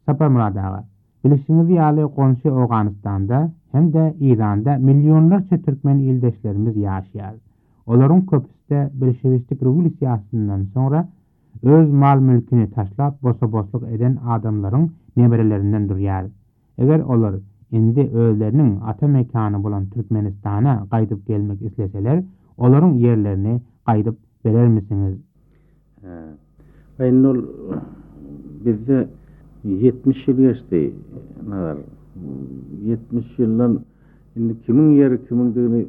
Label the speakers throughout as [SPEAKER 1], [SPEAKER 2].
[SPEAKER 1] Sapar Muradağa. Bilişiniz ýaly gonsy Awganystanda hem de İranda milyonlarça Türkmen ildeşlerimiz ýaşaýar. Olaryň köpüsinde Bolşewistik rewolýusiýasyndan sonra öz mal mülkini taşlap bosa-bosluk eden adamlaryň neberelerinden durýar. Eger olar indi özleriniň ata mekany bolan Türkmenistana gaýdyp gelmek isleseler, olaryň ýerlerini gaýdyp berermisiňiz?
[SPEAKER 2] Ol bizde 70 yıl geçti. 70 yıldan indi kimin yeri kimin dini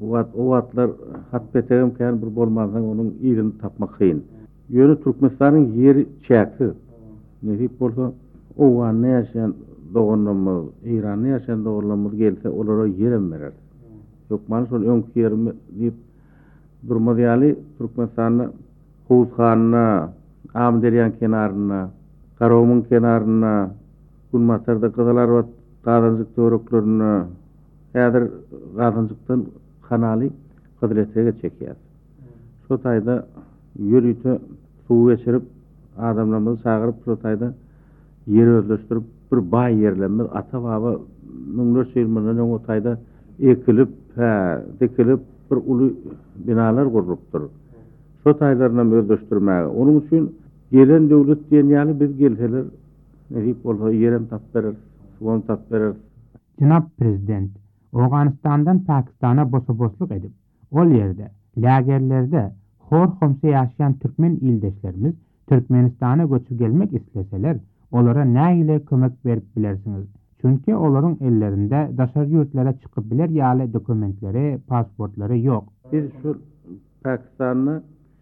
[SPEAKER 2] o atlar hat betegem kan bir bolmazdan onun ýerini tapmak kıyın. Yönü Türkmenistan'ın yeri çäksiz. Nähip bolsa Owganda ýaşaýan dogonlarymyz, İranda ýaşaýan dogonlarymyz gelse olara ýerem berer. Yok man şol öňkü ýerimi diýip durmaz ýaly Türkmenistanyň Howuzhanyna, Amderýan kenaryna, Garawmyň kenaryna, Gulmasarda Gyzalar we Gazanjyk töreklerini häzir Gazanjykdan kanaly Gyzletege çekýär. Şu taýda ýürüýte suw geçirip adamlarymyzy çagyryp şu taýda ýer özleşdirip bir baý ýerlenme ata baba müňlerçe ýyllardan o taýda ekilip, dikilip bir uly binalar gurulypdyr. Şu taýlardan özleşdirmäge. Onuň üçin gelen döwlet diýen ýaly biz gelseler nähip bolsa ýerem tap berer, suwam tap berer.
[SPEAKER 1] Janap prezident, Awganystandan Pakistana bosa-bosluk edip, ol ýerde, lagerlerde hor-homsa ýaşaýan Türkmen ildeşlerimiz Türkmenistana göçüp gelmek isleseler, olara näile kömek berip bilersiňiz? Çünki olaryň ellerinde daşary ýurtlara çykyp biler ýaly dokumentleri, pasportlary ýok.
[SPEAKER 2] Biz şu Pakistanyň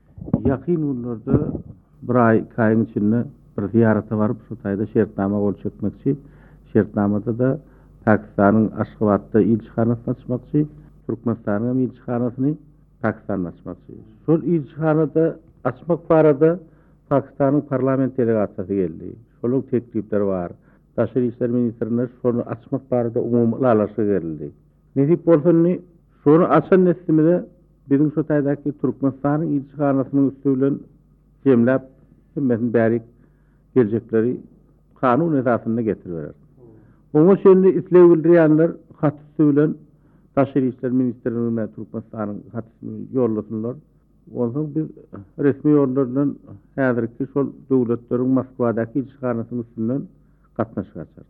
[SPEAKER 2] ýakyn ýyllarda bir ay kaýyň içinde bir ziýarata baryp şu taýda şertnama bol çekmekçi. Şertnamada da Pakistanyň Aşgabatda ilçihanasyny açmakçy, Türkmenistanyň ilçihanasyny Pakistanda açmakçy. Şol ilçihanada açmak barada Pakistanyň parlament delegasiýasy geldi. Şoluň teklipleri bar. Daşary işler ministrine şonu açmak barada umumy alaşy geldi. Nähip bolsany şonu açan neslimide bizim şu taýdaky Türkmenistanyň ilçihanasynyň üstü bilen jemläp hemmetin bärik geljekleri kanun esasyna getirýär. Oňa şeýle islew bildirýänler hat bilen Daşary işler ministrine Türkmenistanyň hatyny ýollasynlar. Ondan biz resmi ýollardan häzirki şol döwletleriň Moskwadaky ilçihanasynyň üstünden gatnaşýar.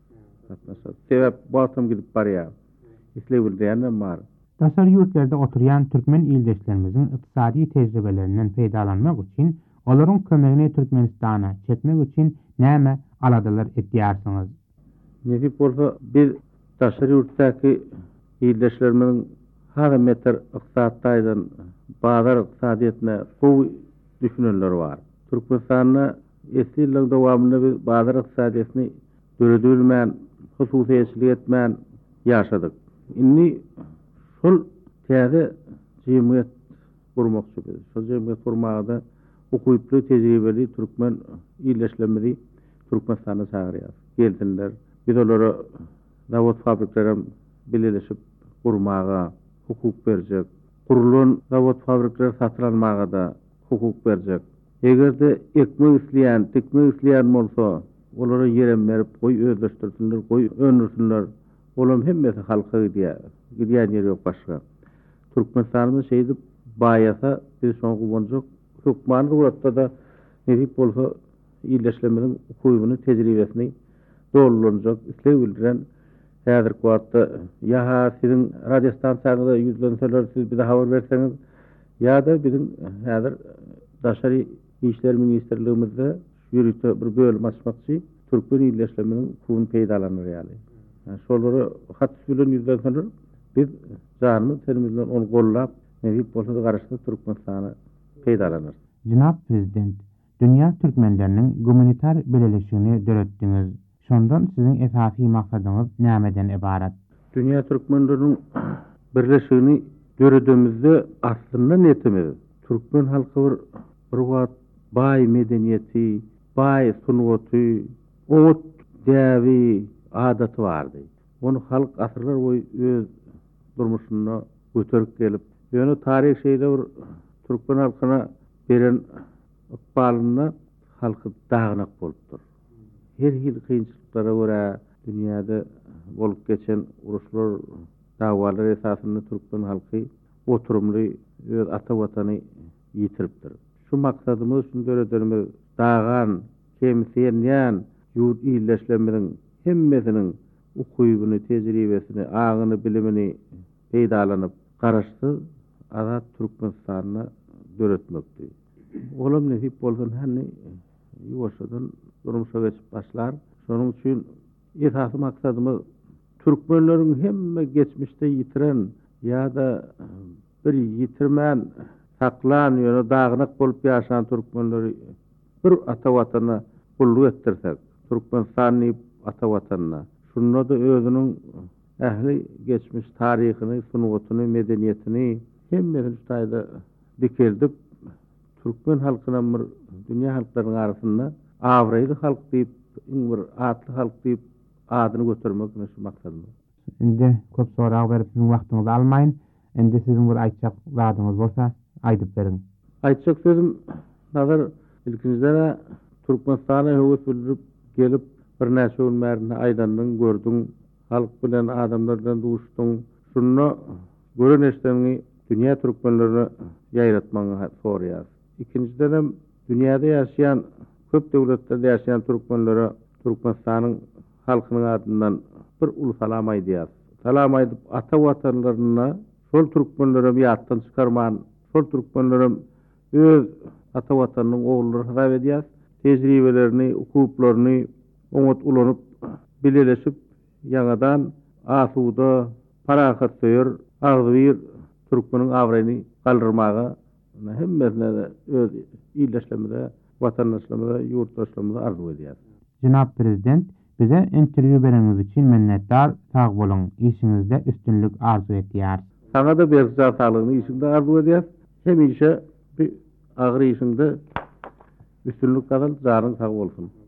[SPEAKER 2] Sebäp batam gidip barýar. Islew bildirýänler bar.
[SPEAKER 1] Daşary ýurtlarda oturýan Türkmen ildeşlerimizin ykdysady tejribelerinden peýdalanmak üçin, olaryň kömegini Türkmenistana çekmek üçin näme aladalar etýärsiňiz?
[SPEAKER 2] Nähip bolsa biz daşary ýurtdaky ildeşlerimiň her metre ykdysadydan bazar ykdysadyetine gowy düşünenler bar. Türkmenistanyň esli ýyllaryň dowamında biz bazar ykdysadyetini döredilmän, hususiýetçilik etmän ýaşadyk. Inni şol täze jemgyýet gurmakçy biz. Şol jemgyýet gurmagda okuýply tejribeli Türkmen ildeşlerimizi Türkmenistana çagyrýar. Geldiler. Biz olara zawod fabriklary bileşip gurmaga hukuk berjek. Kurulan zawod fabriklary satylmaga da hukuk berjek. Egerde ekmek isleýän, tekmek isleýän bolsa, olara ýerem berip goý özleşdirsinler, goý önürsinler. Olam hemmesi halka gidiyor. Gidiyen yer yok başka. Türkmenistan'ın şeydi bayasa bir son kullanacak. Türkmen'de burada da nerip olsa iyileşlemenin kuyumunu tecrübesini doğrulanacak. İslev bildiren häzir kuatta ya sizin radyo stansiýanyda yüzlenseler siz bir de haber verseniz ya da bizim häzir Daşary işler ministrligimizde ýürüýte bir bölüm açmakçy Türkmen iyileşlemenin kuyumu peýdalanýar ýaly. Şolary hat bilen yüzlenseler biz janyny terimizden onu gollap nähip bolsa da garaşda Türkmenistany peýdalanýar.
[SPEAKER 1] Janap prezident, dünýä türkmenleriniň gumanitar beleleşigini döretdiňiz. Şondan sizin esasy maksadyňyz nämeden ibarat?
[SPEAKER 2] Dünýä türkmenleriniň birleşigini döredimizde aslynda netimiz. Türkmen halky bir wagt baý medeniýeti, baý sunwaty, ot däwi adaty bardy. Onu halk asırlar boyu öz durmuşuna götürüp gelip, ýöne tarih şeýle bir Türkmen halkyna beren ykbalyna halky dagnak bolupdyr. her hil kynçylyklara görä dünýäde bolup geçen uruşlar, dagalar esasında Türkmen halky oturumly öz ata watany ýitiripdir. Şu maksadymyz şunu döredärmi dagan, kemsenýän ýurt ýylleşleminiň hemmesiniň ukuýbuny, tejribesini, agyny, bilimini peýdalanyp garaşdy azat Türkmenistanyna döretmekdi. Olam nesip bolsun hanny ýuwaşadan durmuşa geçip başlar. Şonuň üçin esasy maksadymyz türkmenleriň hemme geçmişde ýitiren ýa-da bir ýitirmän saklan ýöne dagnak bolup ýaşayan türkmenleri bir ata watana gulluk etdirsek, Türkmenistanyň ata watanyna şunda da özüniň ähli geçmiş taryhyny, sunugatyny, medeniýetini hemmesini taýda dikeldip Türkmen halkyna bir dünýä halklarynyň arasynda awraýly halk diýip, bir atly halk diýip adyny götürmek şu maksadymyz.
[SPEAKER 1] Indi köp sorak berip sizin wagtyňyzy almaýyn. Indi sizin bir aýtjak wadyňyz bolsa aýdyp beriň.
[SPEAKER 2] Aýtjak sözüm nazar ilkinjide Türkmenistana höwes bildirip gelip bir näçe gün märini aýdandyň, gördüň, halk bilen adamlardan duşdyň. Şunu gören eşdeni dünýä türkmenlerini ýaýratmagy soraýar. İkinciden dünýäde ýaşaýan köp döwletlerde ýaşaýan türkmenlere Türkmenistanyň halkynyň adyndan bir uly salam aýdýar. Salam aýdyp ata watanlaryna şol türkmenlere ýatdan çykarman, şol türkmenlere öz ata watanynyň oglary hizap edýär. Tejribelerini, ukuplaryny oňat ulanyp bileleşip ýa-dan asuda, parahat söýür, agdyr türkmeniň awraýyny galdyrmaga hemmesine öz ýylleşlemede, watandaşlymyza, ýurtdaşlymyza arzu edýär.
[SPEAKER 1] Jynap prezident, bize interview bereniňiz üçin minnetdar, sag boluň. İşiňizde üstünlük arzu etýär.
[SPEAKER 2] Sana da berjä saglygyny işinde arzu edýär. Hemişe bir agyr işinde üstünlük kazan, zaryň sag bolsun.